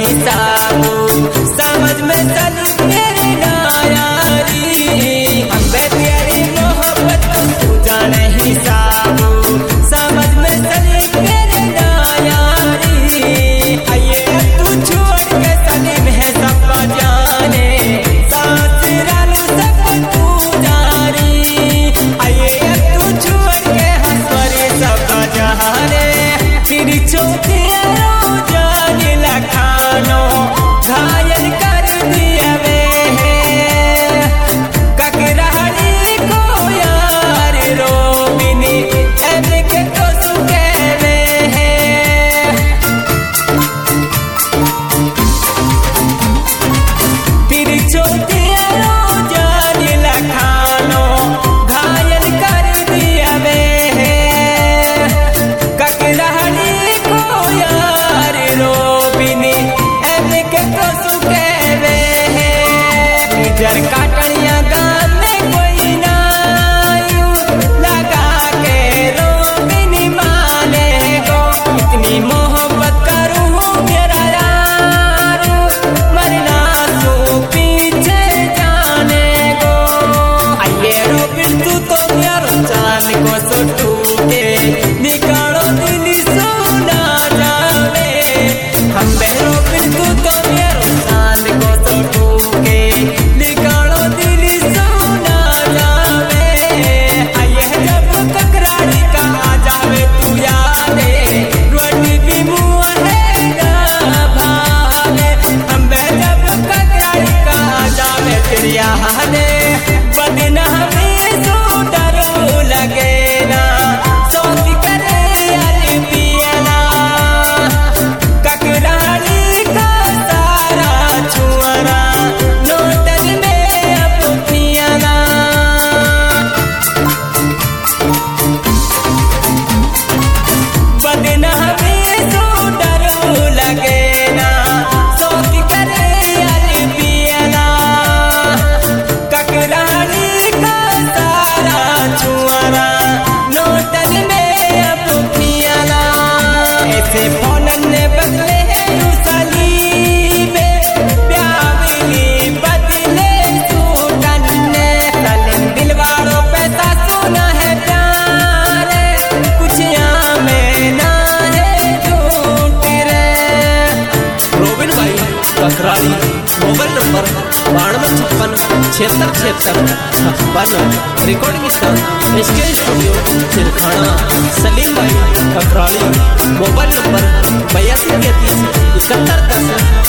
नहीं साबू समझ में चली मेरी नायारी अम्बे तेरी मोहब्बत को तू जाने ही साबू समझ में चली मेरी नायारी आइए तू छोड़ के सलीम है सब जाने सांस रालू सब तू जानी आइए तू छोड़ के हंसवरी सब जाने फिर चौथिया जाने लखानो घायल कर दिया वे ककराड़ी को यार रोबिनी ऐसे के तो सुखे वे फिर चौथिया जाने लखानो घायल कर दिया वे ककराड़ी को यार रोबिनी ऐसे के तो सुखे वे जर काटनिया गाँव में कोई ना यूं लगा के रोबिनी माने को इतनी मोहब्बत करूँ मेरा यार मरना तू पीछे जाने को आइए रोबिन तू तो यारो जान को सुटू के निकालो दिल सोना जावे हम रोबिन तू तो यारो जान को सुटू के निकालो दिल सोना जावे आइए जब ककराड़ी का आ जावे तू यादे रोटी भी मुँह है ना भावे हम जब ककराड़ी का आ जावे फिर यादे बदना हमें सो डरो लगे ना सोच करे अली पियना ककराड़ी का सारा छुआना नोटन में अब पियना बदना हमें सो डरो लगे ना सोच करे अली पियना ककराड़ी का सारा छुआना नोटन में अब पियना ऐसे फोनन ने बदले सलीबे प्यावली बदले सूटन ने सलीम दिलवाड़ों पैसा सोना है प्यार कुछ यहाँ में ना है झूठ रे रोबिन भाई ककराड़ी मोबाइल नंबर 9256 रिकॉर्डिंग स्थान SK स्टूडियो चिरखाना सलीम भाई ककराड़ी मोबाइल नंबर 82 31 71 10